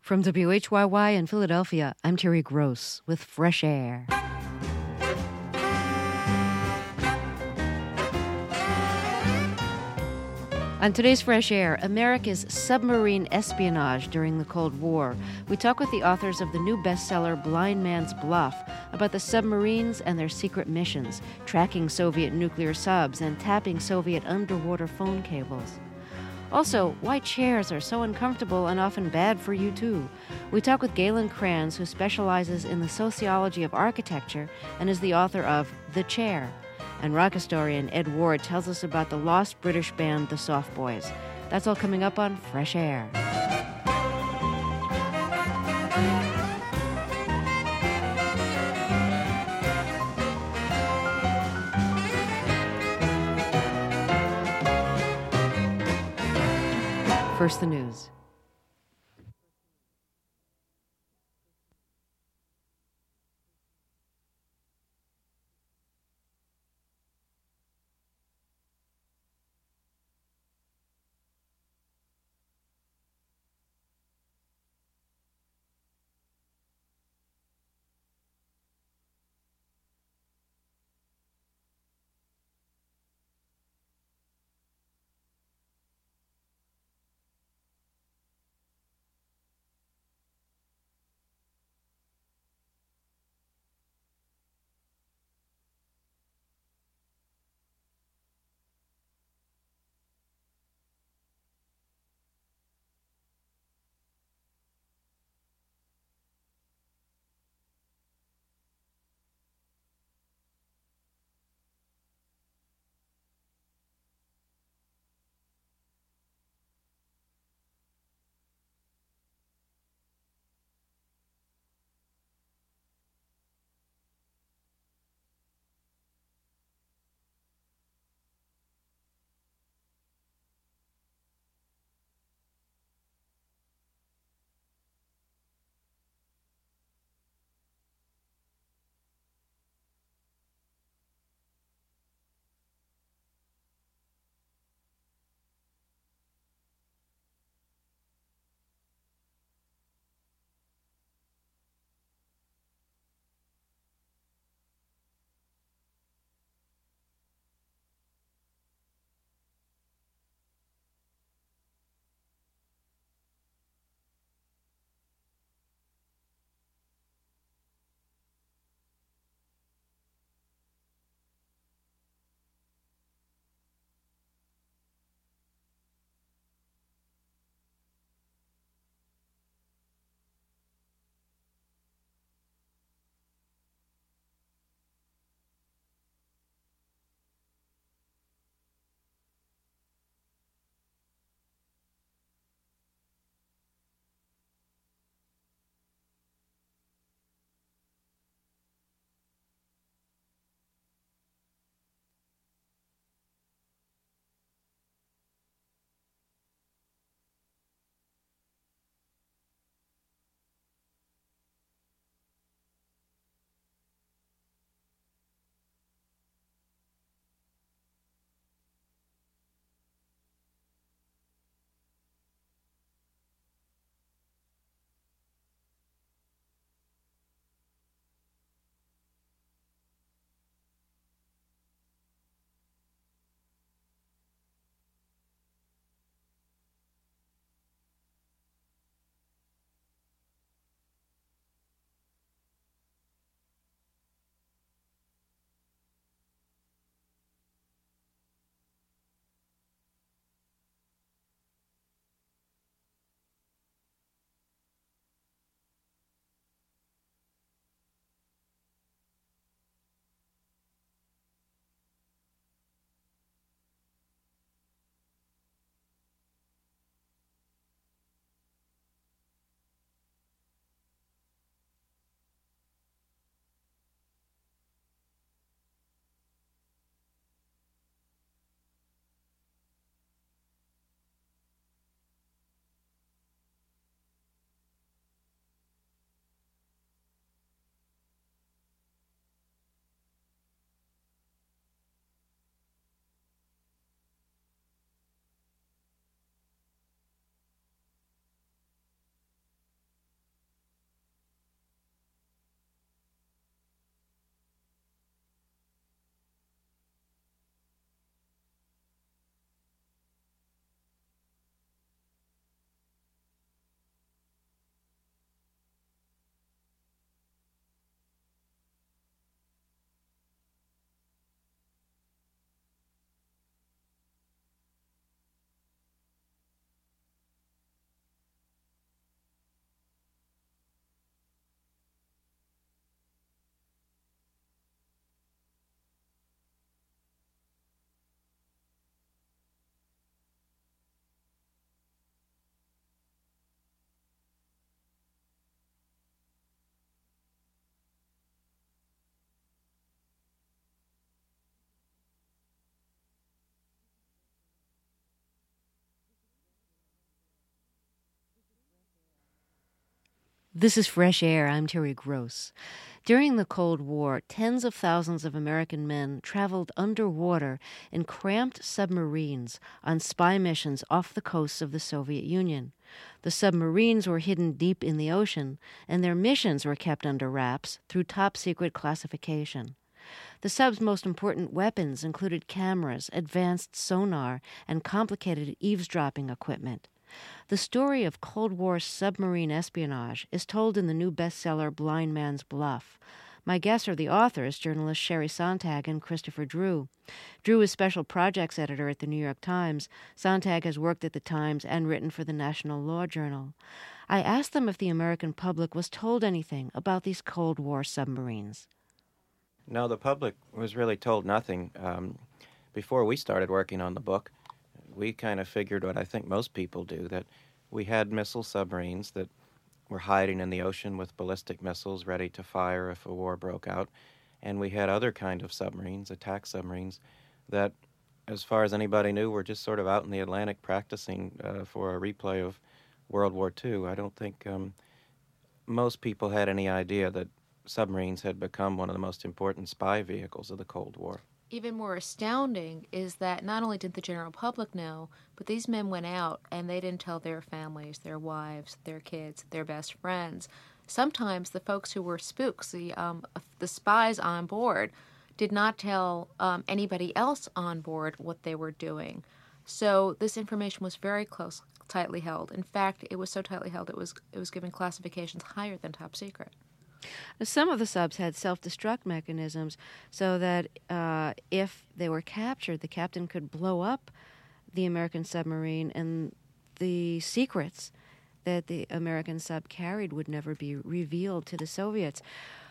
From WHYY in Philadelphia, I'm Terry Gross with Fresh Air. On today's Fresh Air, America's submarine espionage during the Cold War. We talk with the authors of the new bestseller Blind Man's Bluff about the submarines and their secret missions, tracking Soviet nuclear subs and tapping Soviet underwater phone cables. Also, why chairs are so uncomfortable and often bad for you too. We talk with Galen Kranz, who specializes in the sociology of architecture and is the author of The Chair. And rock historian Ed Ward tells us about the lost British band The Soft Boys. That's all coming up on Fresh Air. First, the news. This is Fresh Air. I'm Terry Gross. During the Cold War, tens of thousands of American men traveled underwater in cramped submarines on spy missions off the coasts of the Soviet Union. The submarines were hidden deep in the ocean, and their missions were kept under wraps through top-secret classification. The sub's most important weapons included cameras, advanced sonar, and complicated eavesdropping equipment. The story of Cold War submarine espionage is told in the new bestseller Blind Man's Bluff. My guests are the authors, journalists Sherry Sontag and Christopher Drew. Drew is special projects editor at the New York Times. Sontag has worked at the Times and written for the National Law Journal. I asked them if the American public was told anything about these Cold War submarines. No, the public was really told nothing. Before we started working on the book, we kind of figured what I think most people do, that we had missile submarines that were hiding in the ocean with ballistic missiles ready to fire if a war broke out. And we had other kind of submarines, attack submarines, that, as far as anybody knew, were just sort of out in the Atlantic practicing for a replay of World War II. I don't think most people had any idea that submarines had become one of the most important spy vehicles of the Cold War. Even more astounding is that not only did the general public know, but these men went out and they didn't tell their families, their wives, their kids, their best friends. Sometimes the folks who were spooks, the spies on board, did not tell anybody else on board what they were doing. So this information was very close, tightly held. In fact, it was so tightly held it was given classifications higher than top secret. Some of the subs had self-destruct mechanisms so that if they were captured, the captain could blow up the American submarine and the secrets that the American sub carried would never be revealed to the Soviets.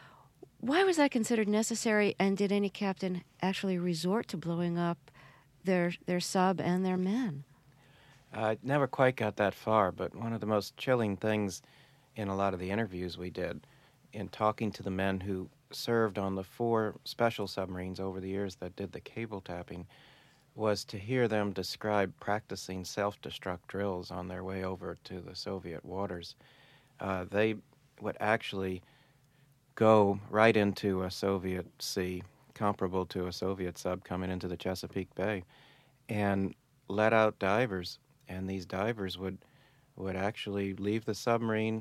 Why was that considered necessary, and did any captain actually resort to blowing up their sub and their men? I never quite got that far, but one of the most chilling things in a lot of the interviews we did, in talking to the men who served on the 4 special submarines over the years that did the cable tapping, was to hear them describe practicing self-destruct drills on their way over to the Soviet waters. They would actually go right into a Soviet sea, comparable to a Soviet sub coming into the Chesapeake Bay, and let out divers. And these divers would actually leave the submarine,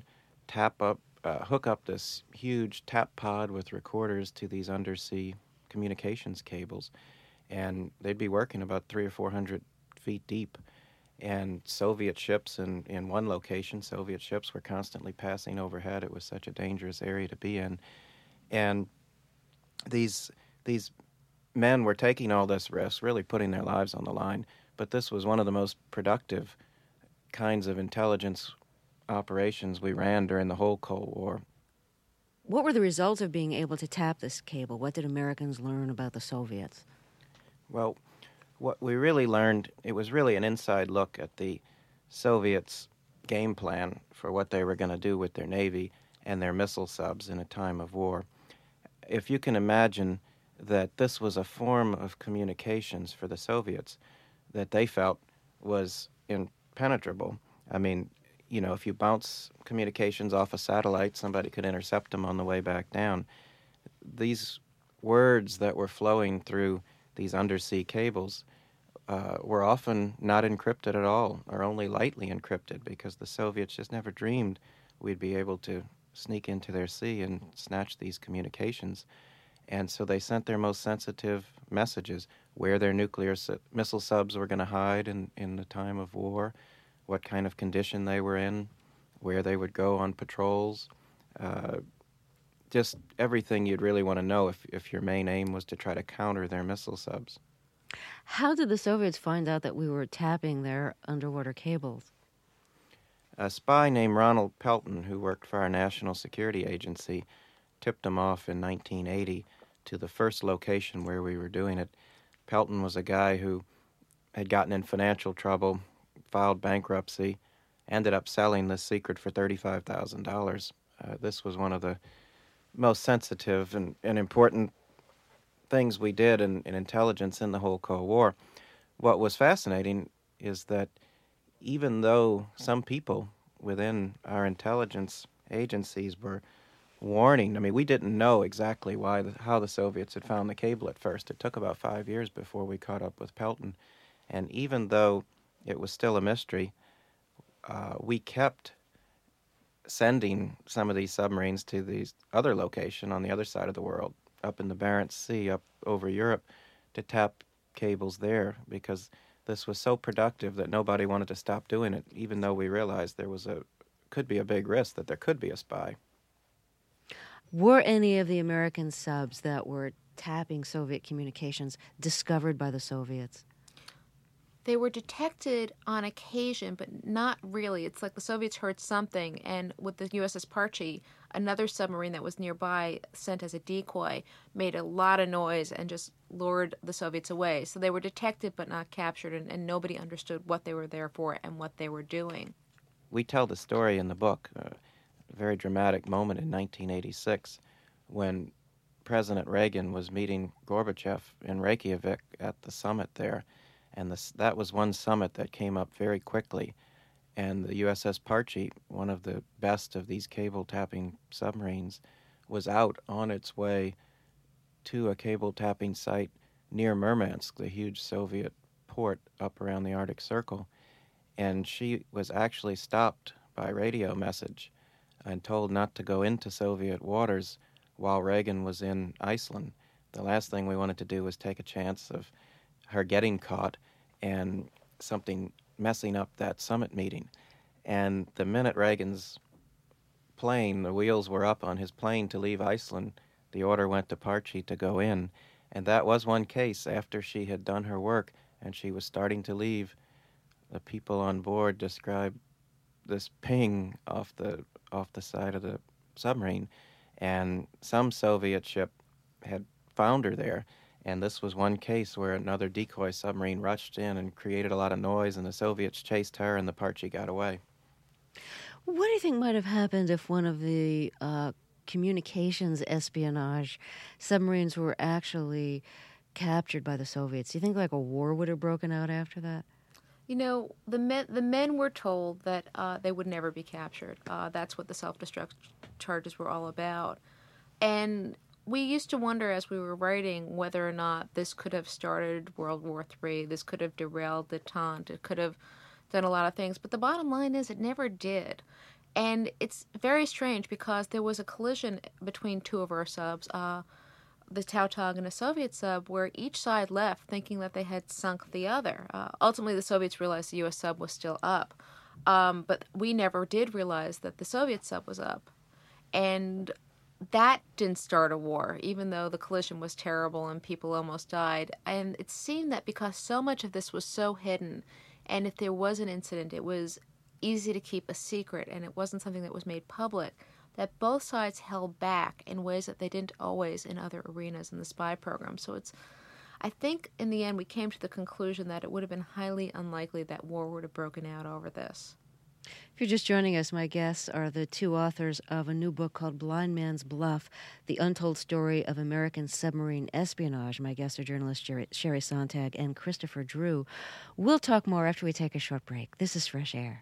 hook up this huge tap pod with recorders to these undersea communications cables, and they'd be working about 300 or 400 feet deep. And Soviet ships in one location, Soviet ships were constantly passing overhead. It was such a dangerous area to be in. And these men were taking all this risk, really putting their lives on the line. But this was one of the most productive kinds of intelligence operations we ran during the whole Cold War. What were the results of being able to tap this cable? What did Americans learn about the Soviets? Well, what we really learned, it was really an inside look at the Soviets' game plan for what they were going to do with their Navy and their missile subs in a time of war. If you can imagine that this was a form of communications for the Soviets that they felt was impenetrable. I mean, you know, if you bounce communications off a satellite, somebody could intercept them on the way back down. These words that were flowing through these undersea cables were often not encrypted at all, or only lightly encrypted, because the Soviets just never dreamed we'd be able to sneak into their sea and snatch these communications. And so they sent their most sensitive messages, where their nuclear missile subs were going to hide in the time of war, what kind of condition they were in, where they would go on patrols, just everything you'd really want to know if your main aim was to try to counter their missile subs. How did the Soviets find out that we were tapping their underwater cables? A spy named Ronald Pelton, who worked for our National Security Agency, tipped them off in 1980 to the first location where we were doing it. Pelton was a guy who had gotten in financial trouble, filed bankruptcy, ended up selling this secret for $35,000. This was one of the most sensitive and important things we did in intelligence in the whole Cold War. What was fascinating is that even though some people within our intelligence agencies were warning. I mean, we didn't know exactly how the Soviets had found the cable at first. It took about 5 years before we caught up with Pelton. And even though it was still a mystery, we kept sending some of these submarines to these other location on the other side of the world, up in the Barents Sea, up over Europe, to tap cables there, because this was so productive that nobody wanted to stop doing it, even though we realized could be a big risk that there could be a spy. Were any of the American subs that were tapping Soviet communications discovered by the Soviets? They were detected on occasion, but not really. It's like the Soviets heard something, and with the USS Parchi, another submarine that was nearby, sent as a decoy, made a lot of noise and just lured the Soviets away. So they were detected but not captured, and nobody understood what they were there for and what they were doing. We tell the story in the book, a very dramatic moment in 1986, when President Reagan was meeting Gorbachev in Reykjavik at the summit there. And that was one summit that came up very quickly. And the USS Parchi, one of the best of these cable-tapping submarines, was out on its way to a cable-tapping site near Murmansk, the huge Soviet port up around the Arctic Circle. And she was actually stopped by radio message and told not to go into Soviet waters while Reagan was in Iceland. The last thing we wanted to do was take a chance of her getting caught and something messing up that summit meeting. And the minute Reagan's plane, the wheels were up on his plane to leave Iceland, the order went to Parchi to go in. And that was one case. After she had done her work and she was starting to leave, the people on board described this ping off the side of the submarine, and some Soviet ship had found her there. And this was one case where another decoy submarine rushed in and created a lot of noise, and the Soviets chased her, and the Parchi got away. What do you think might have happened if one of the communications espionage submarines were actually captured by the Soviets? Do you think like a war would have broken out after that? You know, the men were told that they would never be captured. That's what the self-destruct charges were all about. And we used to wonder as we were writing whether or not this could have started World War III, this could have derailed Détente, it could have done a lot of things. But the bottom line is it never did. And it's very strange because there was a collision between two of our subs, the Tautog and a Soviet sub, where each side left thinking that they had sunk the other. Ultimately, the Soviets realized the U.S. sub was still up. But we never did realize that the Soviet sub was up. And that didn't start a war, even though the collision was terrible and people almost died. And it seemed that because so much of this was so hidden, and if there was an incident, it was easy to keep a secret, and it wasn't something that was made public, that both sides held back in ways that they didn't always in other arenas in the spy program. So I think in the end we came to the conclusion that it would have been highly unlikely that war would have broken out over this. If you're just joining us, my guests are the two authors of a new book called Blind Man's Bluff, The Untold Story of American Submarine Espionage. My guests are journalists Sherry Sontag and Christopher Drew. We'll talk more after we take a short break. This is Fresh Air.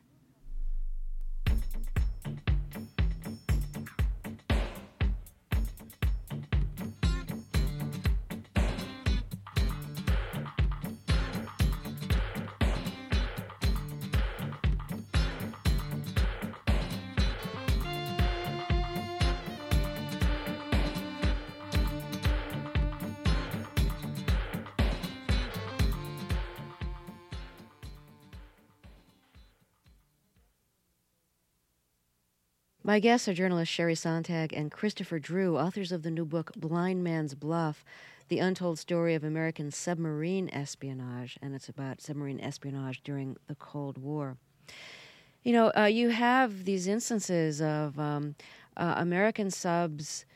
My guests are journalists Sherry Sontag and Christopher Drew, authors of the new book Blind Man's Bluff, The Untold Story of American Submarine Espionage, and it's about submarine espionage during the Cold War. You know, you have these instances of American subs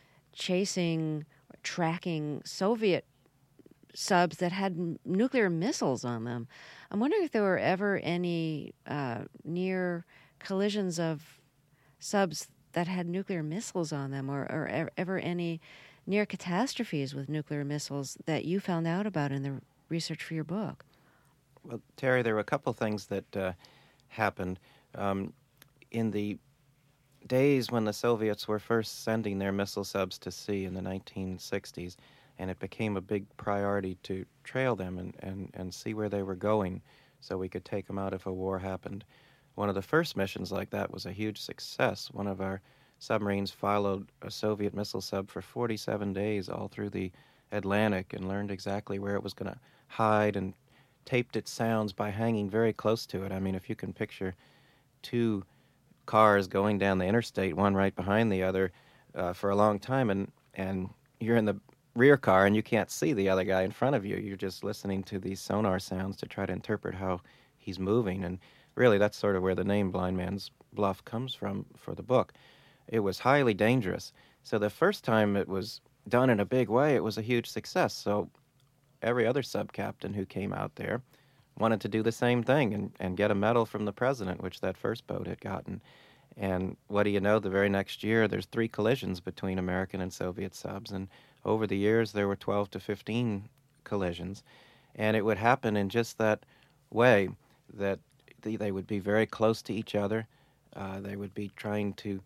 tracking Soviet subs that had nuclear missiles on them. I'm wondering if there were ever any near collisions of subs that had nuclear missiles on them, or ever any near catastrophes with nuclear missiles that you found out about in the research for your book. Well, Terry, there were a couple things that happened. In the days when the Soviets were first sending their missile subs to sea in the 1960s, and it became a big priority to trail them and see where they were going so we could take them out if a war happened. One of the first missions like that was a huge success. One of our submarines followed a Soviet missile sub for 47 days all through the Atlantic and learned exactly where it was going to hide and taped its sounds by hanging very close to it. I mean, if you can picture two cars going down the interstate, one right behind the other, for a long time, and you're in the rear car and you can't see the other guy in front of you. You're just listening to these sonar sounds to try to interpret how he's moving. And really, that's sort of where the name Blind Man's Bluff comes from for the book. It was highly dangerous. So the first time it was done in a big way, it was a huge success. So every other sub-captain who came out there wanted to do the same thing and get a medal from the president, which that first boat had gotten. And what do you know, the very next year, there's 3 collisions between American and Soviet subs, and over the years there were 12 to 15 collisions. And it would happen in just that way, that they would be very close to each other. They would be trying to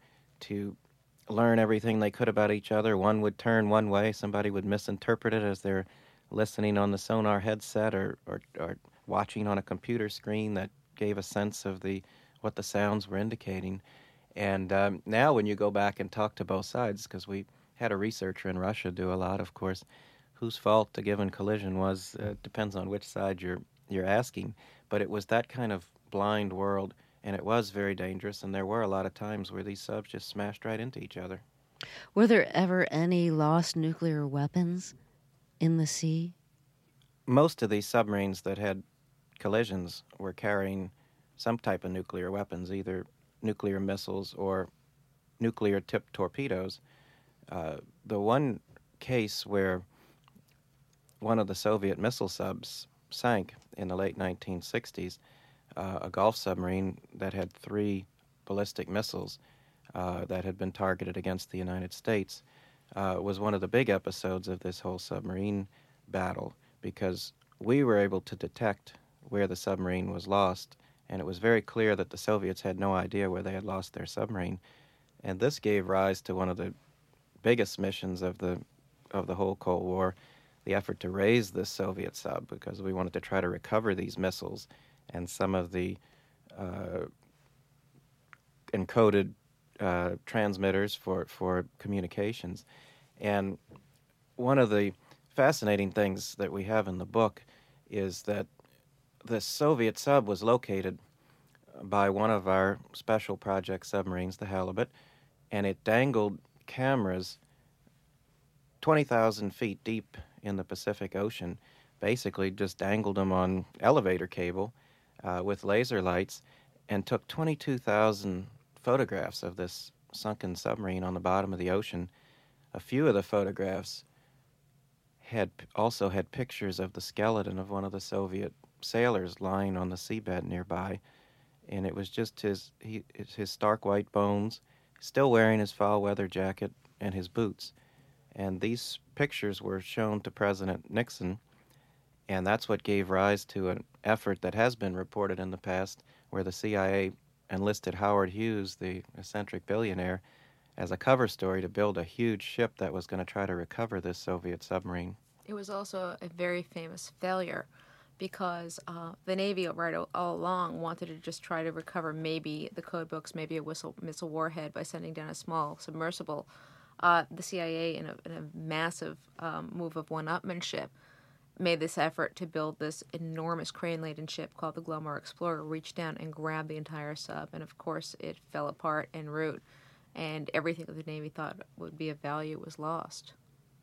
learn everything they could about each other. One would turn one way, somebody would misinterpret it as they're listening on the sonar headset or watching on a computer screen that gave a sense of what the sounds were indicating. And now when you go back and talk to both sides, because we had a researcher in Russia do a lot, of course, whose fault a given collision was depends on which side you're asking. But it was that kind of blind world, and it was very dangerous, and there were a lot of times where these subs just smashed right into each other. Were there ever any lost nuclear weapons in the sea? Most of these submarines that had collisions were carrying some type of nuclear weapons, either nuclear missiles or nuclear-tipped torpedoes. The one case where one of the Soviet missile subs sank in the late 1960s, a Gulf submarine that had 3 ballistic missiles that had been targeted against the United States, was one of the big episodes of this whole submarine battle, because we were able to detect where the submarine was lost, and it was very clear that the Soviets had no idea where they had lost their submarine. And this gave rise to one of the biggest missions of the whole Cold War, the effort to raise this Soviet sub, because we wanted to try to recover these missiles and some of the encoded transmitters for communications. And one of the fascinating things that we have in the book is that the Soviet sub was located by one of our special project submarines, the Halibut, and it dangled cameras 20,000 feet deep in the Pacific Ocean, basically just dangled them on elevator cable with laser lights, and took 22,000 photographs of this sunken submarine on the bottom of the ocean. A few of the photographs also had pictures of the skeleton of one of the Soviet sailors lying on the seabed nearby, and it was just his stark white bones, still wearing his foul weather jacket and his boots. And these pictures were shown to President Nixon, and that's what gave rise to an effort that has been reported in the past, where the CIA enlisted Howard Hughes, the eccentric billionaire, as a cover story to build a huge ship that was going to try to recover this Soviet submarine. It was also a very famous failure, because the Navy right all along wanted to just try to recover maybe the code books, maybe a missile warhead by sending down a small submersible. The CIA, in a massive move of one-upmanship, made this effort to build this enormous crane-laden ship called the Glomar Explorer, reach down and grab the entire sub, and of course it fell apart en route, and everything that the Navy thought would be of value was lost.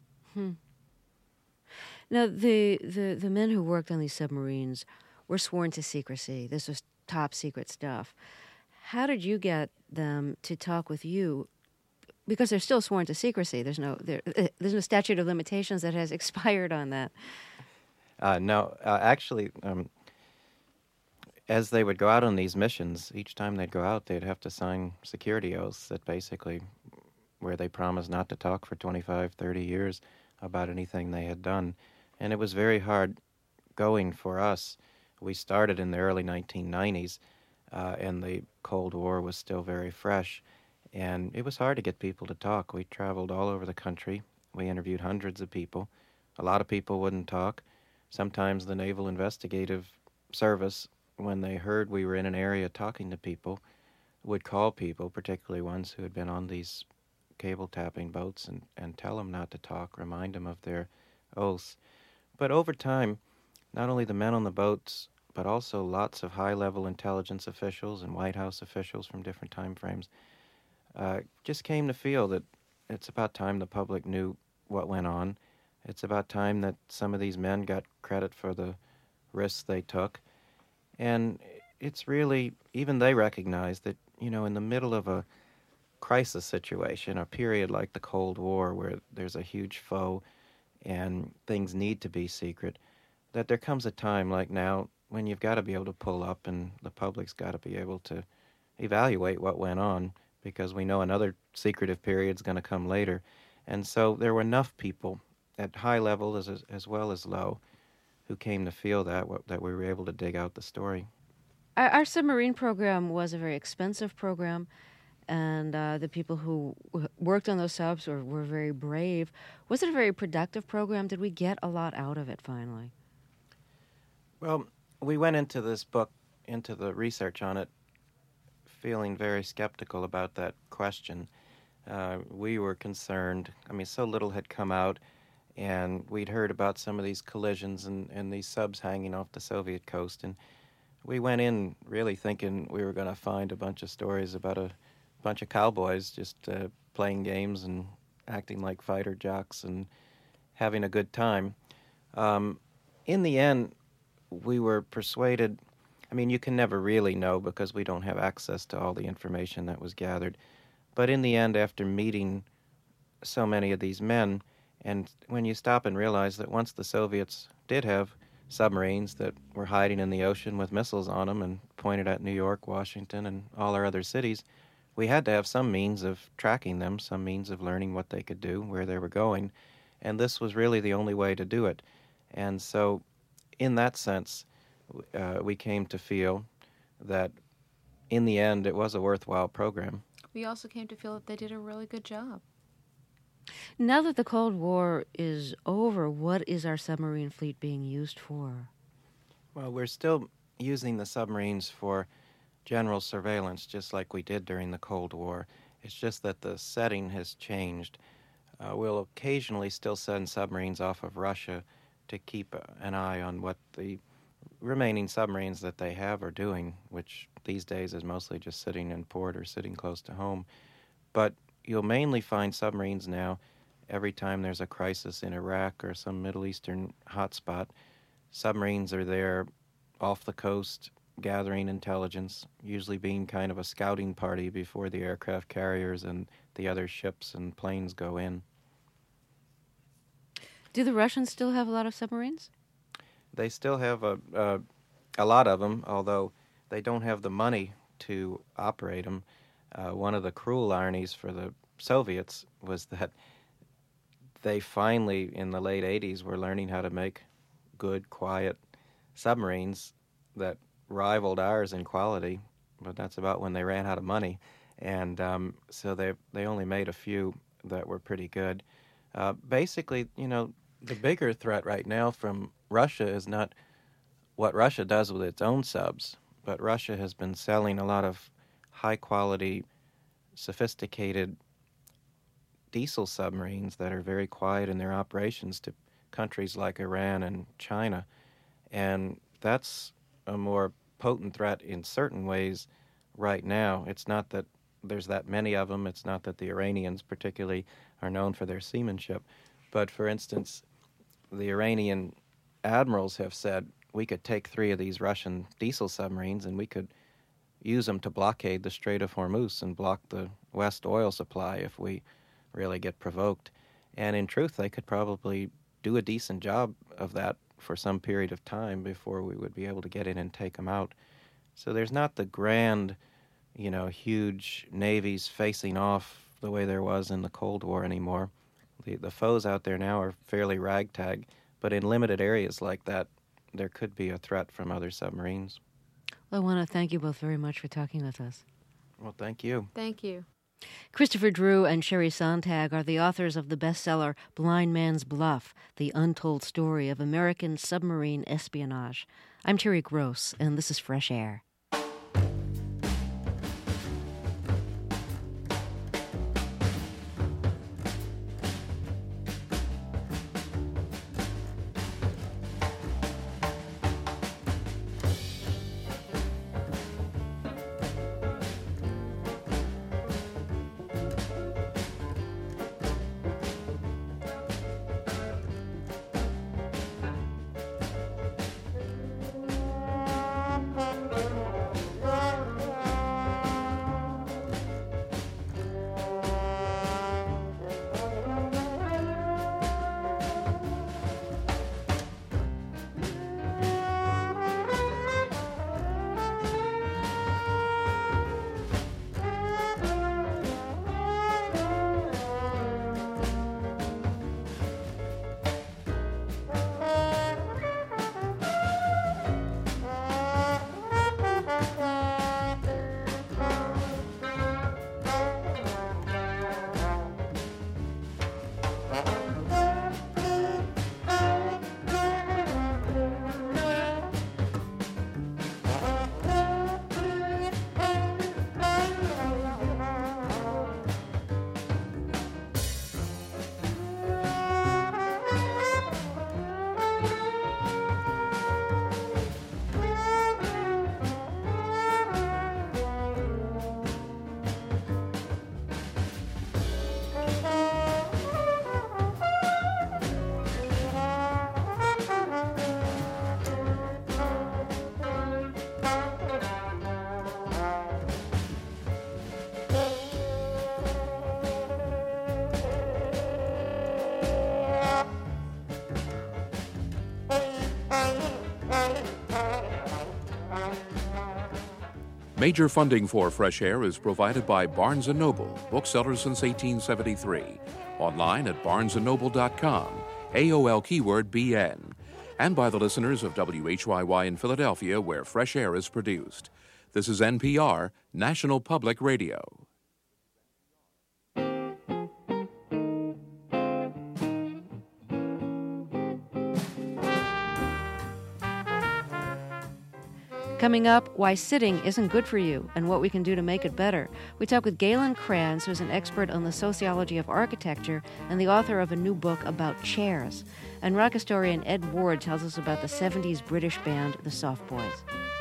Now, the men who worked on these submarines were sworn to secrecy. This was top secret stuff. How did you get them to talk with you? Because they're still sworn to secrecy. There's no statute of limitations that has expired on that. No, actually, as they would go out on these missions, each time they'd go out, they'd have to sign security oaths that basically, where they promised not to talk for 25, 30 years about anything they had done. And it was very hard going for us. We started in the early 1990s, and the Cold War was still very fresh. And it was hard to get people to talk. We traveled all over the country. We interviewed hundreds of people. A lot of people wouldn't talk. Sometimes the Naval Investigative Service, when they heard we were in an area talking to people, would call people, particularly ones who had been on these cable tapping boats, and tell them not to talk, remind them of their oaths. But over time, not only the men on the boats, but also lots of high-level intelligence officials and White House officials from different time frames just came to feel that it's about time the public knew what went on. It's about time that some of these men got credit for the risks they took. And it's really, even they recognize that, in the middle of a crisis situation, a period like the Cold War where there's a huge foe and things need to be secret, that there comes a time like now when you've got to be able to pull up and the public's got to be able to evaluate what went on, because we know another secretive period's going to come later. And so there were enough people at high level as well as low who came to feel that we were able to dig out the story. Our submarine program was a very expensive program, and the people who worked on those subs were very brave. Was it a very productive program? Did we get a lot out of it finally? Well, we went into this book, into the research on it, feeling very skeptical about that question. We were concerned. So little had come out, and we'd heard about some of these collisions and these subs hanging off the Soviet coast, and we went in really thinking we were going to find a bunch of stories about a bunch of cowboys just playing games and acting like fighter jocks and having a good time. In the end, we were persuaded. You can never really know because we don't have access to all the information that was gathered. But in the end, after meeting so many of these men, and when you stop and realize that once the Soviets did have submarines that were hiding in the ocean with missiles on them and pointed at New York, Washington, and all our other cities, we had to have some means of tracking them, some means of learning what they could do, where they were going, and this was really the only way to do it. And so, in that sense, we came to feel that, in the end, it was a worthwhile program. We also came to feel that they did a really good job. Now that the Cold War is over, what is our submarine fleet being used for? Well, we're still using the submarines for general surveillance, just like we did during the Cold War. It's just that the setting has changed. We'll occasionally still send submarines off of Russia to keep an eye on what the remaining submarines that they have are doing, which these days is mostly just sitting in port or sitting close to home. But you'll mainly find submarines now every time there's a crisis in Iraq or some Middle Eastern hotspot. Submarines are there off the coast gathering intelligence, usually being kind of a scouting party before the aircraft carriers and the other ships and planes go in. Do the Russians still have a lot of submarines? They still have a lot of them, although they don't have the money to operate them. One of the cruel ironies for the Soviets was that they finally, in the late 80s, were learning how to make good, quiet submarines that rivaled ours in quality, but that's about when they ran out of money. And so they only made a few that were pretty good. Basically, the bigger threat right now from Russia is not what Russia does with its own subs, but Russia has been selling a lot of high-quality, sophisticated diesel submarines that are very quiet in their operations to countries like Iran and China. And that's a more potent threat in certain ways right now. It's not that there's that many of them. It's not that the Iranians particularly are known for their seamanship. But, for instance, the Iranian admirals have said we could take 3 of these Russian diesel submarines and we could use them to blockade the Strait of Hormuz and block the West oil supply if we really get provoked. And in truth, they could probably do a decent job of that for some period of time before we would be able to get in and take them out. So there's not the grand, huge navies facing off the way there was in the Cold War anymore. The foes out there now are fairly ragtag, but in limited areas like that, there could be a threat from other submarines. Well, I want to thank you both very much for talking with us. Well, thank you. Thank you. Christopher Drew and Sherry Sontag are the authors of the bestseller Blind Man's Bluff, The Untold Story of American Submarine Espionage. I'm Terry Gross, and this is Fresh Air. Major funding for Fresh Air is provided by Barnes & Noble, booksellers since 1873. Online at barnesandnoble.com, AOL keyword BN. And by the listeners of WHYY in Philadelphia, where Fresh Air is produced. This is NPR, National Public Radio. Coming up, why sitting isn't good for you and what we can do to make it better. We talk with Galen Kranz, who's an expert on the sociology of architecture and the author of a new book about chairs. And rock historian Ed Ward tells us about the 70s British band, the Soft Boys.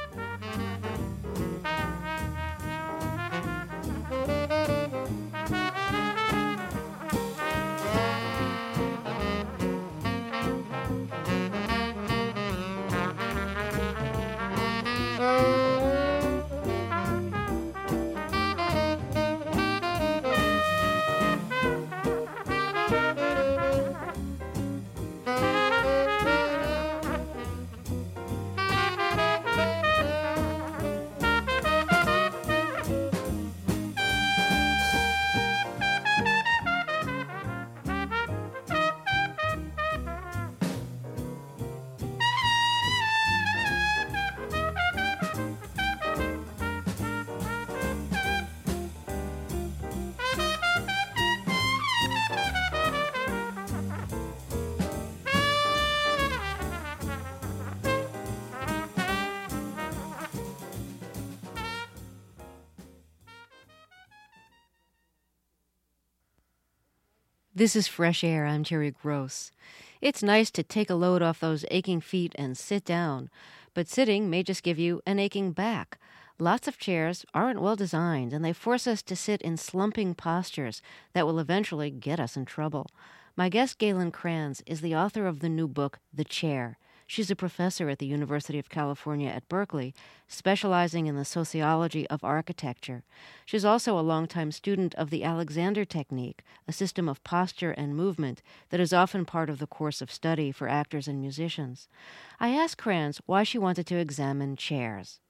This is Fresh Air. I'm Terry Gross. It's nice to take a load off those aching feet and sit down, but sitting may just give you an aching back. Lots of chairs aren't well designed, and they force us to sit in slumping postures that will eventually get us in trouble. My guest, Galen Kranz, is the author of the new book, The Chair. She's a professor at the University of California at Berkeley, specializing in the sociology of architecture. She's also a longtime student of the Alexander Technique, a system of posture and movement that is often part of the course of study for actors and musicians. I asked Kranz why she wanted to examine chairs.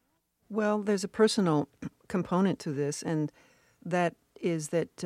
Well, there's a personal component to this, and that is that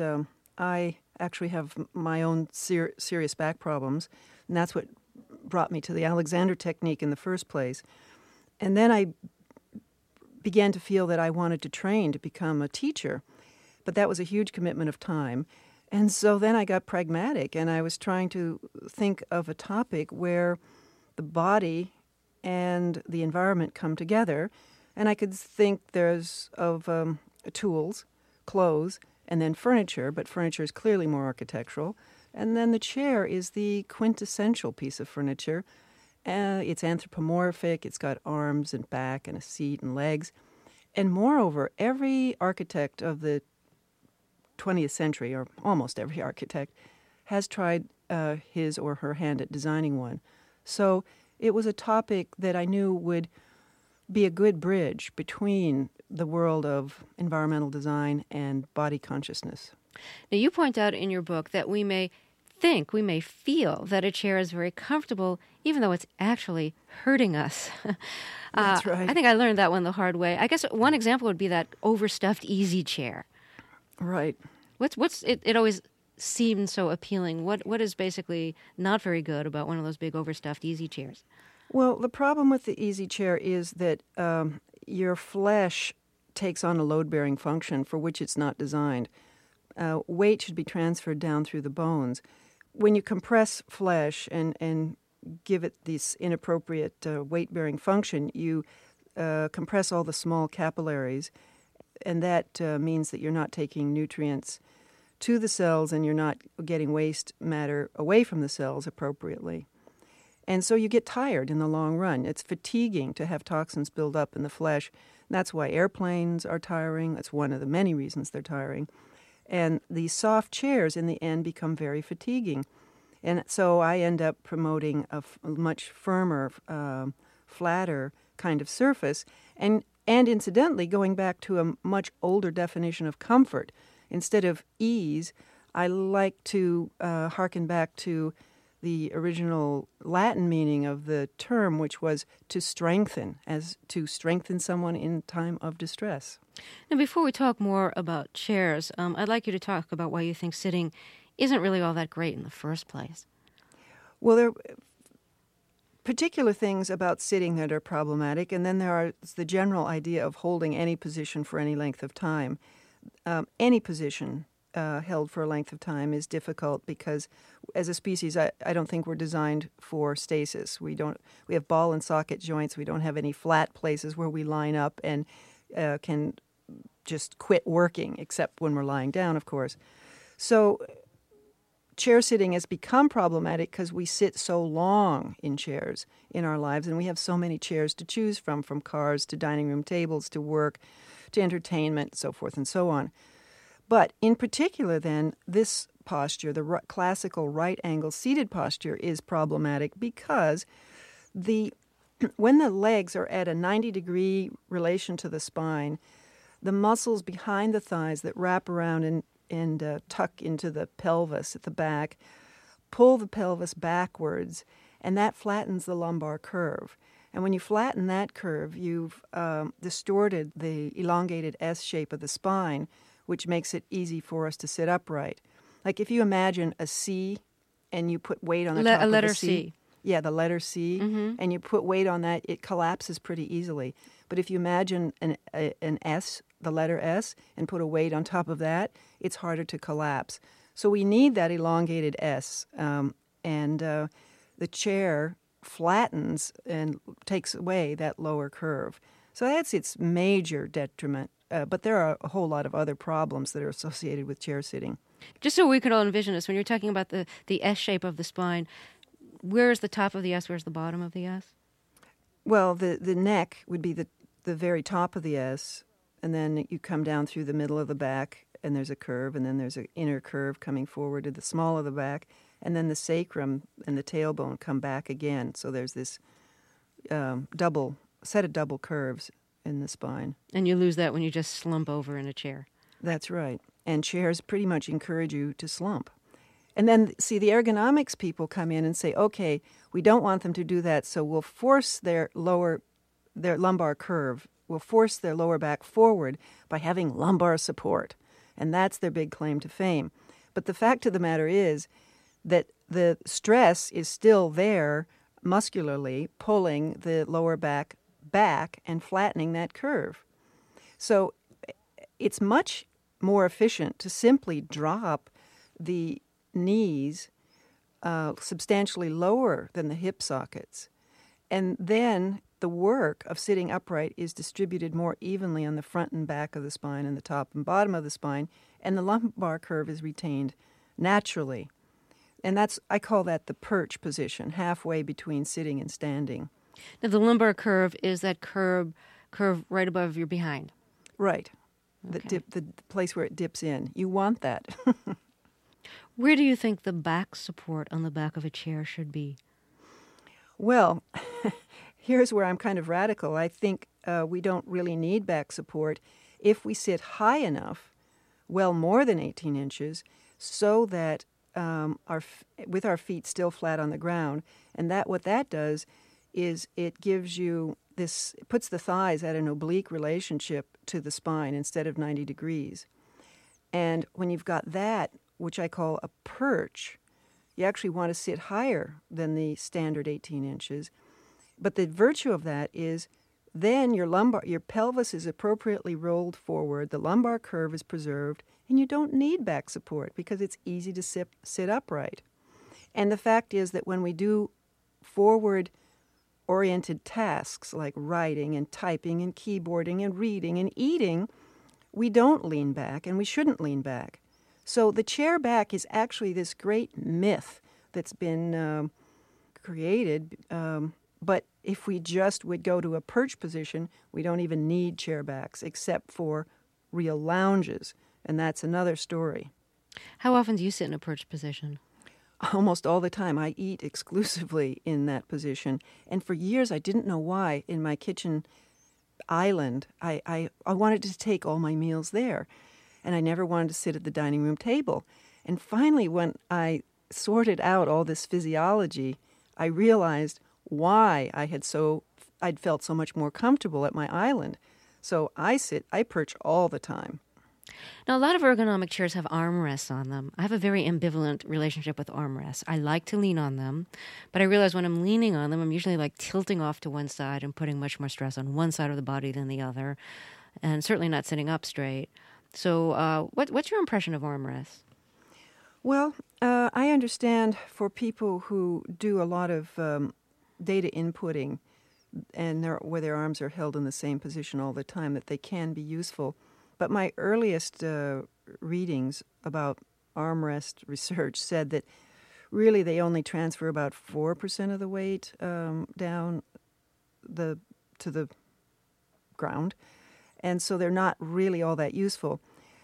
I actually have my own serious back problems, and that's what brought me to the Alexander Technique in the first place. And then I began to feel that I wanted to train to become a teacher but that was a huge commitment of time. And so then I got pragmatic, and I was trying to think of a topic where the body and the environment come together. And I could think of tools, clothes, and then furniture, but furniture is clearly more architectural. And then the chair is the quintessential piece of furniture. It's anthropomorphic, it's got arms and back and a seat and legs. And moreover, every architect of the 20th century, or almost every architect, has tried his or her hand at designing one. So it was a topic that I knew would be a good bridge between the world of environmental design and body consciousness. Now, you point out in your book that we may feel that a chair is very comfortable, even though it's actually hurting us. That's right. I think I learned that one the hard way. I guess one example would be that overstuffed easy chair. Right. It always seemed so appealing. What is basically not very good about one of those big overstuffed easy chairs? Well, the problem with the easy chair is that your flesh takes on a load-bearing function for which it's not designed. Weight should be transferred down through the bones. When you compress flesh and give it this inappropriate weight-bearing function, you compress all the small capillaries, and that means that you're not taking nutrients to the cells and you're not getting waste matter away from the cells appropriately. And so you get tired in the long run. It's fatiguing to have toxins build up in the flesh. That's why airplanes are tiring. That's one of the many reasons they're tiring. And these soft chairs in the end become very fatiguing. And so I end up promoting a much firmer, flatter kind of surface. And incidentally, going back to a much older definition of comfort, instead of ease, I like to hearken back to the original Latin meaning of the term, which was to strengthen, as to strengthen someone in time of distress. Now, before we talk more about chairs, I'd like you to talk about why you think sitting isn't really all that great in the first place. Well, there are particular things about sitting that are problematic, and then there is the general idea of holding any position for any length of time. Any position held for a length of time is difficult because, as a species, I don't think we're designed for stasis. We have ball and socket joints. We don't have any flat places where we line up and can just quit working, except when we're lying down, of course. So chair sitting has become problematic because we sit so long in chairs in our lives, and we have so many chairs to choose from cars to dining room tables to work to entertainment, so forth and so on. But in particular, then, this posture, the classical right-angle seated posture, is problematic because when the legs are at a 90-degree relation to the spine, the muscles behind the thighs that wrap around and tuck into the pelvis at the back pull the pelvis backwards, and that flattens the lumbar curve. And when you flatten that curve, you've distorted the elongated S shape of the spine, which makes it easy for us to sit upright. Like if you imagine a C and you put weight on the top of the letter C. C. Yeah, the letter C, and you put weight on that, it collapses pretty easily. But if you imagine an S, the letter S, and put a weight on top of that, it's harder to collapse. So we need that elongated S, and the chair flattens and takes away that lower curve. So that's its major detriment. But there are a whole lot of other problems that are associated with chair sitting. Just so we could all envision this, when you're talking about the S shape of the spine, where's the top of the S, where's the bottom of the S? Well, the neck would be the very top of the S, and then you come down through the middle of the back, and there's a curve, and then there's an inner curve coming forward to the small of the back, and then the sacrum and the tailbone come back again. So there's this set of double curves in the spine. And you lose that when you just slump over in a chair. That's right. And chairs pretty much encourage you to slump. And then, see, the ergonomics people come in and say, okay, we don't want them to do that, so we'll force their lumbar curve, we'll force their lower back forward by having lumbar support. And that's their big claim to fame. But the fact of the matter is that the stress is still there muscularly, pulling the lower back and flattening that curve. So it's much more efficient to simply drop the knees substantially lower than the hip sockets. And then the work of sitting upright is distributed more evenly on the front and back of the spine and the top and bottom of the spine, and the lumbar curve is retained naturally. And I call that the perch position, halfway between sitting and standing. Now, the lumbar curve is that curve right above your behind. Right. Okay. The place where it dips in. You want that. Where do you think the back support on the back of a chair should be? Well, here's where I'm kind of radical. I think we don't really need back support if we sit high enough, well more than 18 inches, so that with our feet still flat on the ground. And what that does is it gives you it puts the thighs at an oblique relationship to the spine instead of 90 degrees. And when you've got that, which I call a perch, you actually want to sit higher than the standard 18 inches. But the virtue of that is then your pelvis is appropriately rolled forward, the lumbar curve is preserved, and you don't need back support because it's easy to sit upright. And the fact is that when we do forward-oriented tasks like writing and typing and keyboarding and reading and eating, we don't lean back, and we shouldn't lean back. So the chair back is actually this great myth that's been created, but if we just would go to a perch position, we don't even need chair backs except for real lounges, and that's another story. How often do you sit in a perch position? Almost all the time. I eat exclusively in that position, and for years I didn't know why. In my kitchen island, I wanted to take all my meals there, and I never wanted to sit at the dining room table. And finally, when I sorted out all this physiology, I realized why I'd felt so much more comfortable at my island. So I perch all the time. Now, a lot of ergonomic chairs have armrests on them. I have a very ambivalent relationship with armrests. I like to lean on them, but I realize when I'm leaning on them, I'm usually like tilting off to one side and putting much more stress on one side of the body than the other, and certainly not sitting up straight. So what's your impression of armrests? Well, I understand for people who do a lot of data inputting and where their arms are held in the same position all the time, that they can be useful. But my earliest readings about armrest research said that really they only transfer about 4% of the weight down to the ground, and so they're not really all that useful.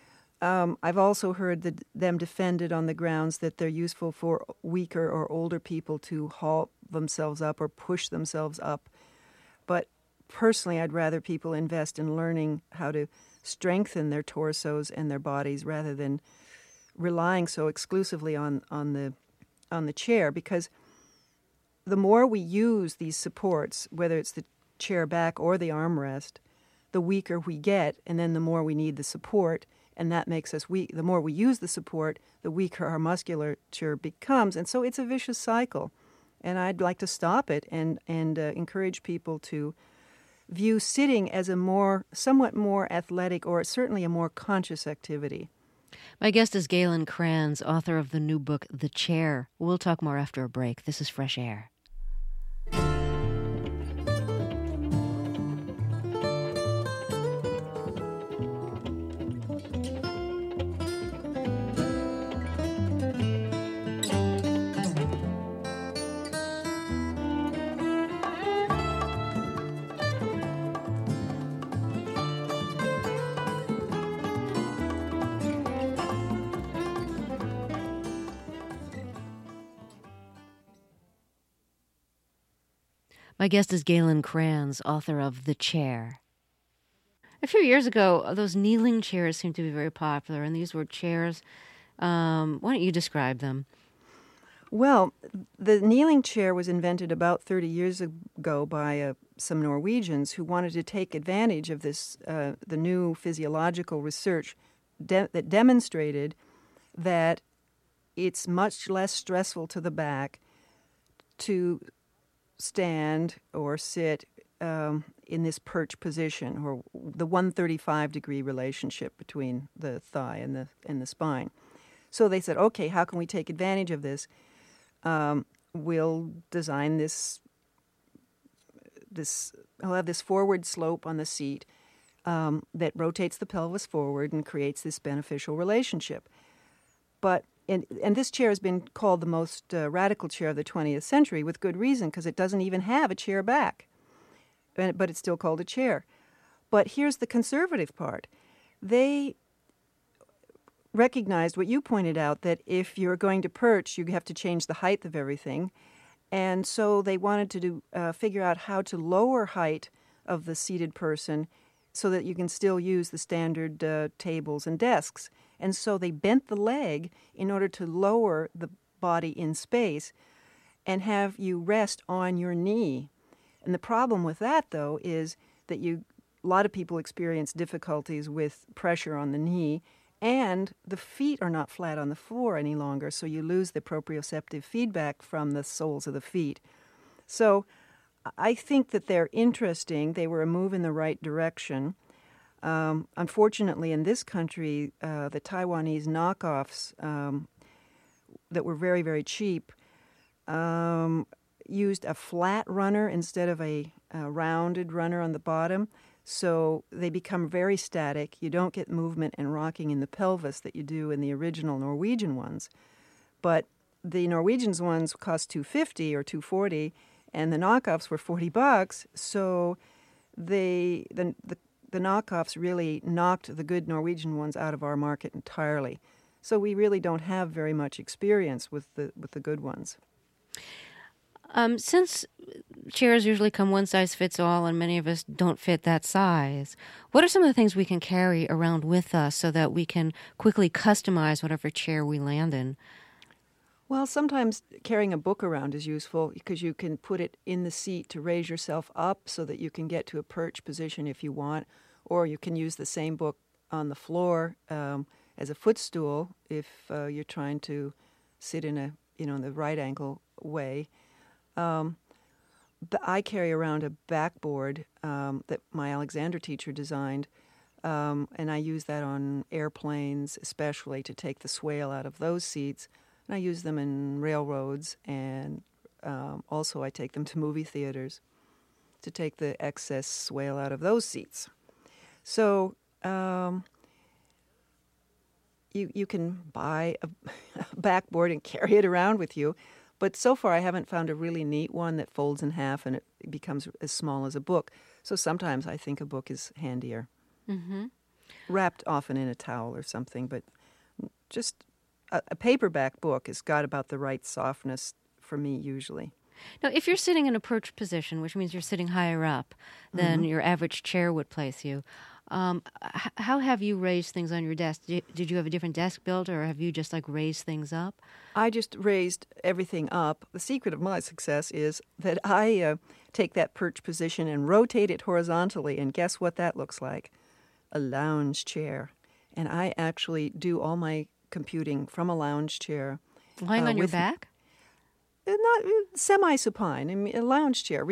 I've also heard them defended on the grounds that they're useful for weaker or older people to haul themselves up or push themselves up. But personally, I'd rather people invest in learning how to strengthen their torsos and their bodies rather than relying so exclusively on the chair, because the more we use these supports, whether it's the chair back or the armrest, the weaker we get, and then the more we need the support, and that makes us weak. The more we use the support, the weaker our musculature becomes, and so it's a vicious cycle. And I'd like to stop it and encourage people to view sitting as a somewhat more athletic, or certainly a more conscious activity. My guest is Galen Kranz, author of the new book, The Chair. We'll talk more after a break. This is Fresh Air. My guest is Galen Kranz, author of The Chair. A few years ago, those kneeling chairs seemed to be very popular, and these were chairs. Why don't you describe them? Well, the kneeling chair was invented about 30 years ago by some Norwegians who wanted to take advantage of this, the new physiological research that demonstrated that it's much less stressful to the back to stand or sit in this perch position, or the 135-degree relationship between the thigh and the spine. So they said, okay, how can we take advantage of this? We'll design this. I'll have this forward slope on the seat that rotates the pelvis forward and creates this beneficial relationship. But and this chair has been called the most radical chair of the 20th century with good reason, because it doesn't even have a chair back, but it's still called a chair. But here's the conservative part. They recognized what you pointed out, that if you're going to perch, you have to change the height of everything. And so they wanted to figure out how to lower height of the seated person so that you can still use the standard tables and desks. And so they bent the leg in order to lower the body in space and have you rest on your knee. And the problem with that, though, is that a lot of people experience difficulties with pressure on the knee, and the feet are not flat on the floor any longer, so you lose the proprioceptive feedback from the soles of the feet. So I think that they're interesting. They were a move in the right direction. Unfortunately, in this country, the Taiwanese knockoffs that were very, very cheap used a flat runner instead of a rounded runner on the bottom. So they become very static. You don't get movement and rocking in the pelvis that you do in the original Norwegian ones. But the Norwegian ones cost $250 or $240, and the knockoffs were $40. So the knockoffs really knocked the good Norwegian ones out of our market entirely. So we really don't have very much experience with the good ones. Since chairs usually come one size fits all and many of us don't fit that size, what are some of the things we can carry around with us so that we can quickly customize whatever chair we land in? Well, sometimes carrying a book around is useful because you can put it in the seat to raise yourself up so that you can get to a perch position if you want, or you can use the same book on the floor as a footstool if you're trying to sit in the right angle way. I carry around a backboard that my Alexander teacher designed, and I use that on airplanes especially to take the swale out of those seats. And I use them in railroads, and also I take them to movie theaters to take the excess swale out of those seats. So you can buy a backboard and carry it around with you. But so far, I haven't found a really neat one that folds in half and it becomes as small as a book. So sometimes I think a book is handier. Mm-hmm. Wrapped often in a towel or something, but just a paperback book has got about the right softness for me usually. Now, if you're sitting in a perched position, which means you're sitting higher up than your average chair would place you, how have you raised things on your desk? Did you have a different desk built, or have you just raised things up? I just raised everything up. The secret of my success is that I take that perch position and rotate it horizontally, and guess what that looks like? A lounge chair. And I actually do all my computing from a lounge chair. Lying on your back? Not semi-supine. I mean, a lounge chair.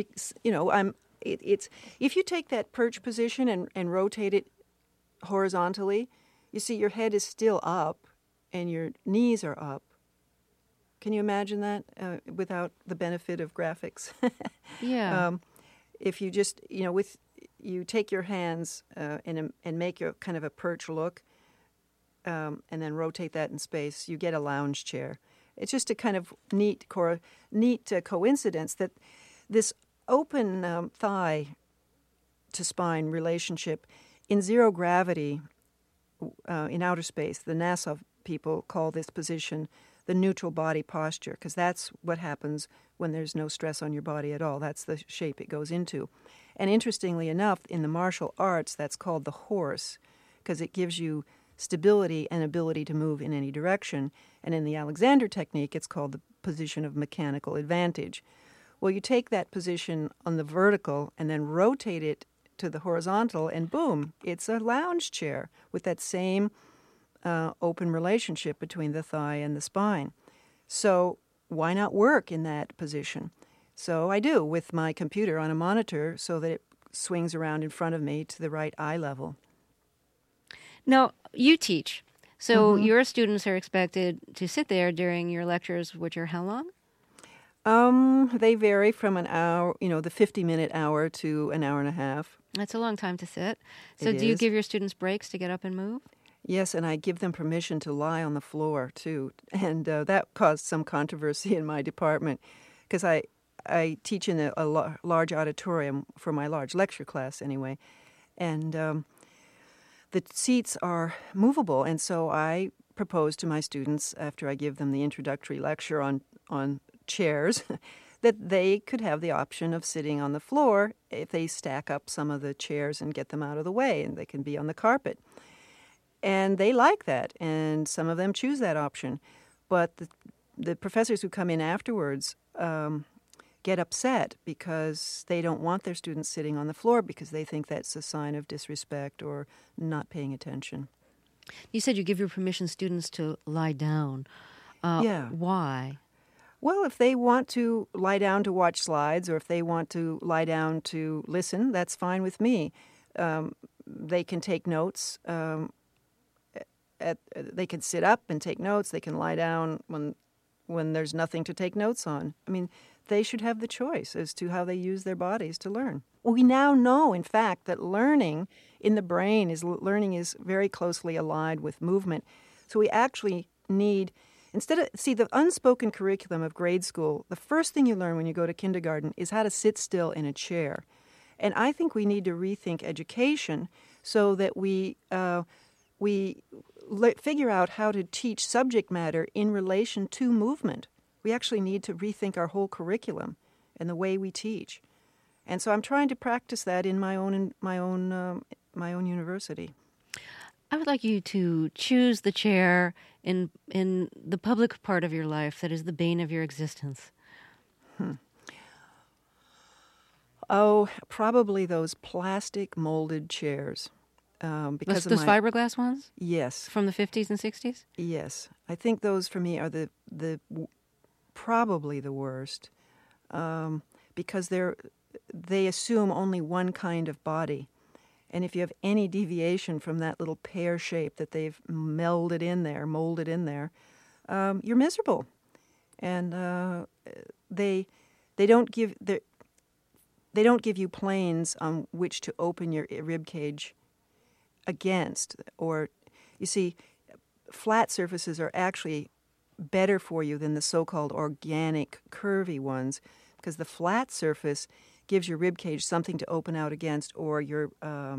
It's if you take that perch position and rotate it horizontally, you see your head is still up and your knees are up. Can you imagine that without the benefit of graphics? Yeah. If you just you take your hands and make your kind of a perch look, and then rotate that in space, you get a lounge chair. It's just a kind of neat coincidence that this open thigh to spine relationship in zero gravity in outer space, the NASA people call this position the neutral body posture, because that's what happens when there's no stress on your body at all. That's the shape it goes into. And interestingly enough, in the martial arts, that's called the horse, because it gives you stability and ability to move in any direction. And in the Alexander technique, it's called the position of mechanical advantage. Well, you take that position on the vertical and then rotate it to the horizontal, and boom, it's a lounge chair with that same open relationship between the thigh and the spine. So why not work in that position? So I do with my computer on a monitor so that it swings around in front of me to the right eye level. Now, you teach. So your students are expected to sit there during your lectures, which are how long? They vary from an hour, the 50-minute hour to an hour and a half. That's a long time to sit. So It do you is. give your students breaks to get up and move? Yes, and I give them permission to lie on the floor, too. And that caused some controversy in my department because I teach in a large auditorium for my large lecture class anyway. And the seats are movable, and so I propose to my students, after I give them the introductory lecture on chairs, that they could have the option of sitting on the floor if they stack up some of the chairs and get them out of the way, and they can be on the carpet. And they like that, and some of them choose that option. But the professors who come in afterwards get upset because they don't want their students sitting on the floor because they think that's a sign of disrespect or not paying attention. You said you give your permission students to lie down. Yeah. Why? Well, if they want to lie down to watch slides or if they want to lie down to listen, that's fine with me. They can take notes. They can sit up and take notes. They can lie down when there's nothing to take notes on. I mean, they should have the choice as to how they use their bodies to learn. We now know, in fact, that learning in the brain is very closely allied with movement. So we actually need, the unspoken curriculum of grade school, the first thing you learn when you go to kindergarten is how to sit still in a chair. And I think we need to rethink education so that we figure out how to teach subject matter in relation to movement. We actually need to rethink our whole curriculum and the way we teach. And so I'm trying to practice that in my own university. I would like you to choose the chair in the public part of your life that is the bane of your existence. Oh, probably those plastic molded chairs. Because Those fiberglass ones? Yes. From the 50s and 60s? Yes. I think those for me are probably the worst because they assume only one kind of body. And if you have any deviation from that little pear shape that they've molded in there, you're miserable. And they don't give you planes on which to open your rib cage against. Or, you see, flat surfaces are actually better for you than the so-called organic, curvy ones, because the flat surface gives your rib cage something to open out against, or your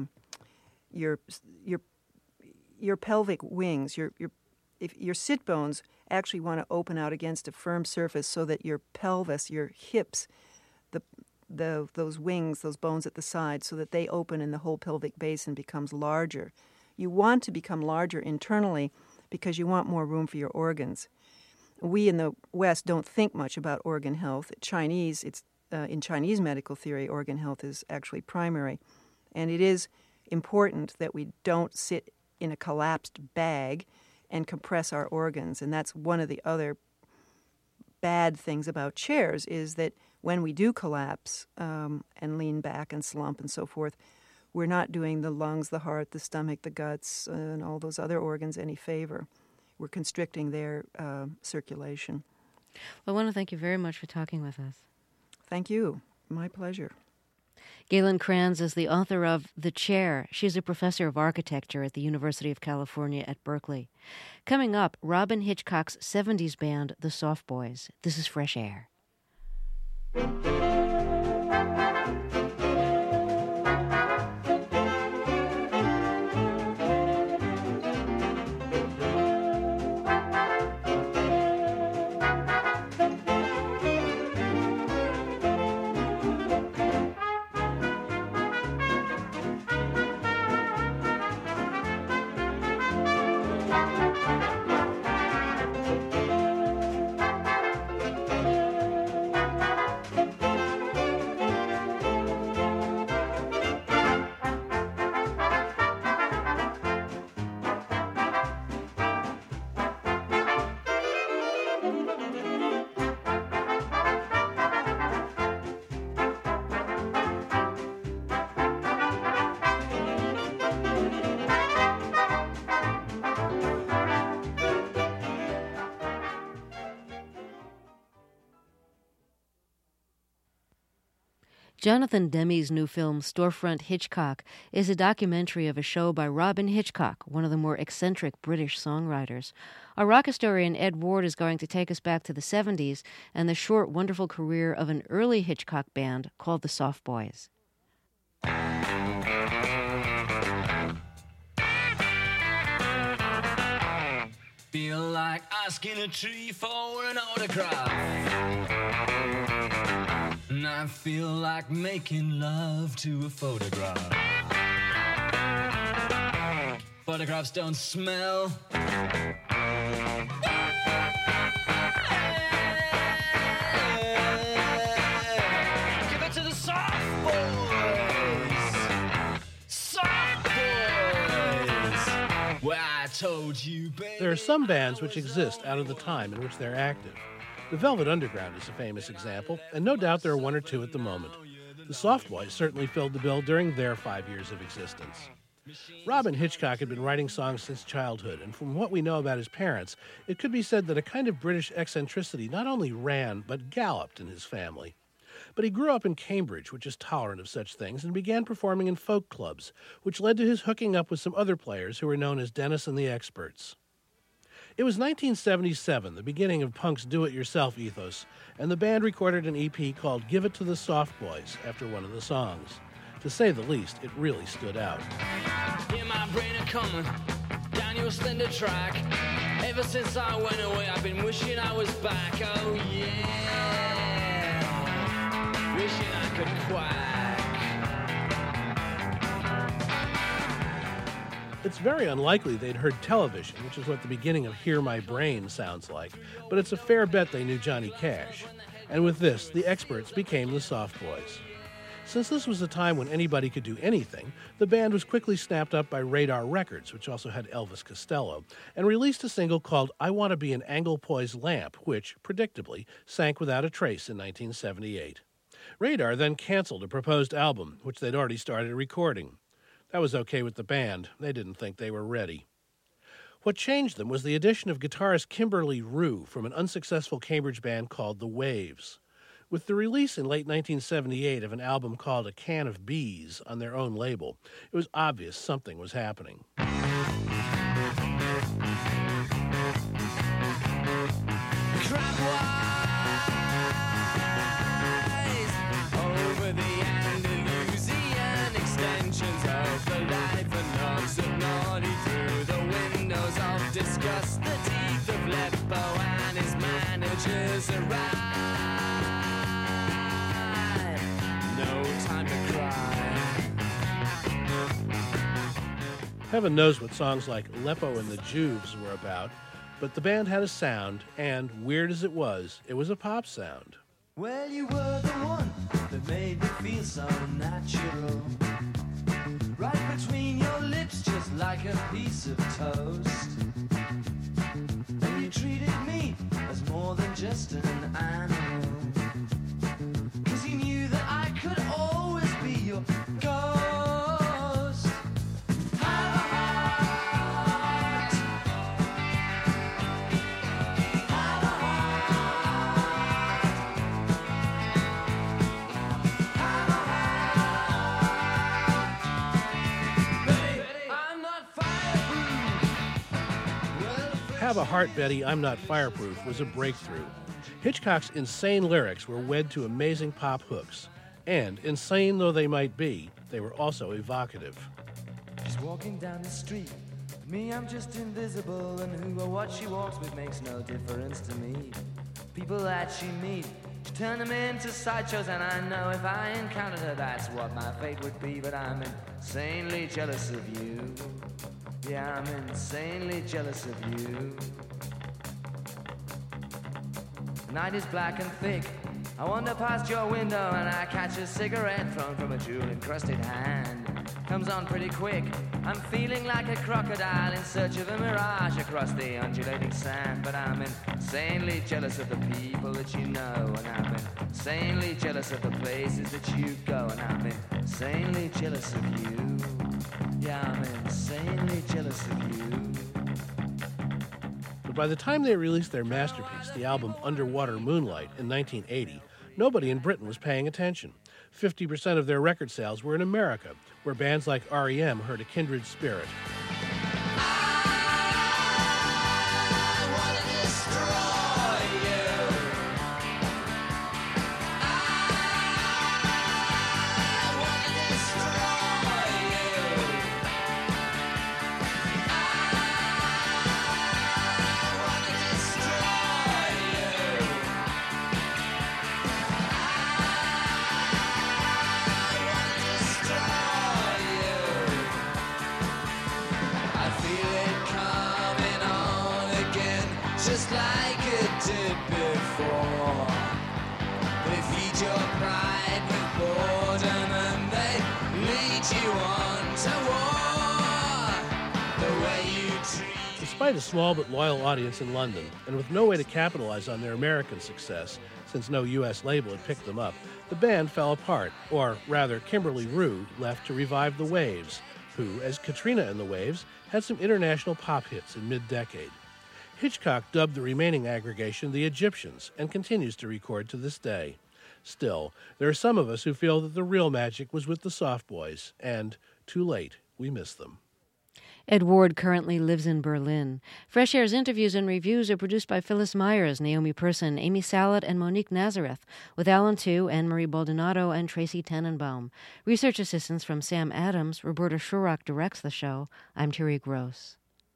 pelvic wings, if your sit bones actually want to open out against a firm surface, so that your pelvis, your hips, those wings, those bones at the side, so that they open and the whole pelvic basin becomes larger. You want to become larger internally because you want more room for your organs. We in the West don't think much about organ health. In Chinese medical theory, organ health is actually primary. And it is important that we don't sit in a collapsed bag and compress our organs. And that's one of the other bad things about chairs, is that when we do collapse and lean back and slump and so forth, we're not doing the lungs, the heart, the stomach, the guts, and all those other organs any favor. We're constricting their circulation. Well, I want to thank you very much for talking with us. Thank you. My pleasure. Galen Cranz is the author of The Chair. She's a professor of architecture at the University of California at Berkeley. Coming up, Robyn Hitchcock's 70s band, The Soft Boys. This is Fresh Air. Jonathan Demme's new film, Storefront Hitchcock, is a documentary of a show by Robin Hitchcock, one of the more eccentric British songwriters. Our rock historian Ed Ward is going to take us back to the 70s and the short, wonderful career of an early Hitchcock band called the Soft Boys. Feel like asking a tree for an autograph. And I feel like making love to a photograph. Photographs don't smell. Give it to the soft boys. Soft boys. Well, I told you, baby. There are some bands which exist out of the time in which they're active. The Velvet Underground is a famous example, and no doubt there are one or two at the moment. The Soft Boys certainly filled the bill during their 5 years of existence. Robin Hitchcock had been writing songs since childhood, and from what we know about his parents, it could be said that a kind of British eccentricity not only ran, but galloped in his family. But he grew up in Cambridge, which is tolerant of such things, and began performing in folk clubs, which led to his hooking up with some other players who were known as Dennis and the Experts. It was 1977, the beginning of punk's do-it-yourself ethos, and the band recorded an EP called Give It to the Soft Boys after one of the songs. To say the least, it really stood out. Hear my brain a-coming down your slender track. Ever since I went away, I've been wishing I was back. Oh yeah, wishing I could quack. It's very unlikely they'd heard television, which is what the beginning of Hear My Brain sounds like, but it's a fair bet they knew Johnny Cash. And with this, the Experts became the Soft Boys. Since this was a time when anybody could do anything, the band was quickly snapped up by Radar Records, which also had Elvis Costello, and released a single called I Want to Be an Angle-Poised Lamp, which, predictably, sank without a trace in 1978. Radar then canceled a proposed album, which they'd already started recording. That was okay with the band. They didn't think they were ready. What changed them was the addition of guitarist Kimberly Rue from an unsuccessful Cambridge band called The Waves. With the release in late 1978 of an album called A Can of Bees on their own label, it was obvious something was happening. Over the Andalusian extensions of the life and loves of naughty through the windows of disgust, the teeth of Leppo and his managers arrive. No time to cry. Heaven knows what songs like Leppo and the Juves were about, but the band had a sound, and weird as it was a pop sound. Well, you were the one that made me feel so natural. Right between your lips, just like a piece of toast. And you treated me as more than just an animal. 'Cause you knew that I could always be your ghost. Have a heart. Have a Have a Heart, Betty, I'm Not Fireproof was a breakthrough. Hitchcock's insane lyrics were wed to amazing pop hooks. And, insane though they might be, they were also evocative. She's walking down the street. Me, I'm just invisible, and who or what she walks with makes no difference to me. People that she meets, she turn them into sideshows, and I know if I encountered her, that's what my fate would be. But I'm insanely jealous of you. Yeah, I'm insanely jealous of you. The night is black and thick. I wander past your window and I catch a cigarette thrown from a jewel-encrusted hand. Comes on pretty quick. I'm feeling like a crocodile in search of a mirage across the undulating sand. But I'm insanely jealous of the people that you know, and I'm insanely jealous of the places that you go, and I'm insanely jealous of you. Yeah, I'm insanely jealous of you. But by the time they released their masterpiece, the album Underwater Moonlight, in 1980, nobody in Britain was paying attention. 50% of their record sales were in America, where bands like R.E.M. heard a kindred spirit. Just like it did before. They feed your pride with boredom and they lead you on to war. The way you treat. Despite a small but loyal audience in London, and with no way to capitalize on their American success, since no U.S. label had picked them up, the band fell apart, or rather, Kimberly Roode left to revive the Waves, who, as Katrina and the Waves, had some international pop hits in mid-decade. Hitchcock dubbed the remaining aggregation the Egyptians and continues to record to this day. Still, there are some of us who feel that the real magic was with the Soft Boys, and, too late, we miss them. Ed Ward currently lives in Berlin. Fresh Air's interviews and reviews are produced by Phyllis Myers, Naomi Person, Amy Salat, and Monique Nazareth, with Alan Tu, Anne-Marie Baldonado, and Tracy Tenenbaum. Research assistance from Sam Adams. Roberta Shurrock directs the show. I'm Terry Gross.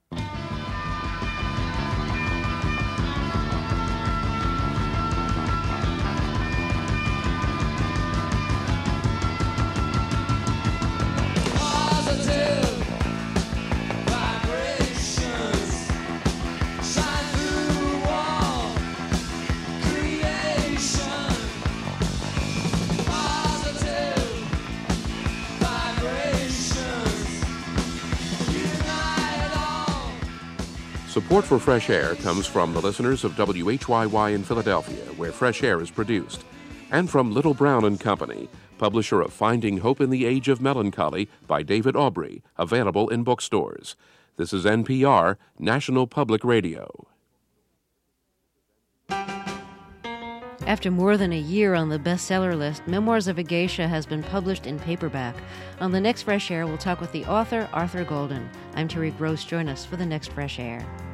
Support for Fresh Air comes from the listeners of WHYY in Philadelphia, where Fresh Air is produced, and from Little Brown and Company, publisher of Finding Hope in the Age of Melancholy by David Aubrey, available in bookstores. This is NPR, National Public Radio. After more than a year on the bestseller list, Memoirs of a Geisha has been published in paperback. On the next Fresh Air, we'll talk with the author, Arthur Golden. I'm Terry Gross. Join us for the next Fresh Air.